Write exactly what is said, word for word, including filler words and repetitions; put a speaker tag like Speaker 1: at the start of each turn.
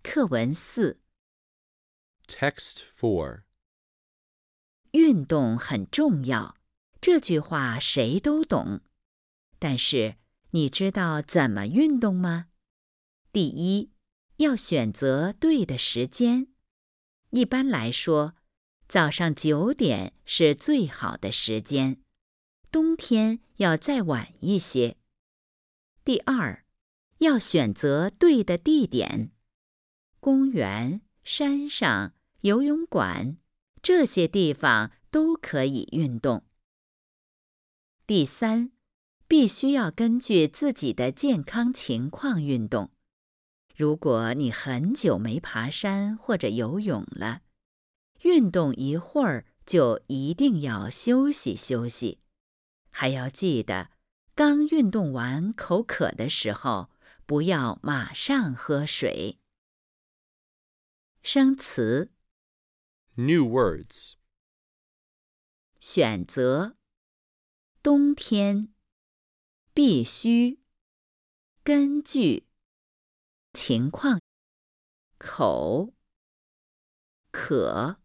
Speaker 1: 课文四，
Speaker 2: Text four.
Speaker 1: 运动很重要，这句话谁都懂。但是，你知道怎么运动吗？第一，要选择对的时间。一般来说，早上九点是最好的时间，冬天要再晚一些。第二，要选择对的地点。公园、山上、游泳馆，这些地方都可以运动。第三，必须要根据自己的健康情况运动。如果你很久没爬山或者游泳了，运动一会儿就一定要休息休息。还要记得，刚运动完口渴的时候，不要马上喝水。生词
Speaker 2: New words.
Speaker 1: 选择，冬天，必须，根据，情况，口，渴。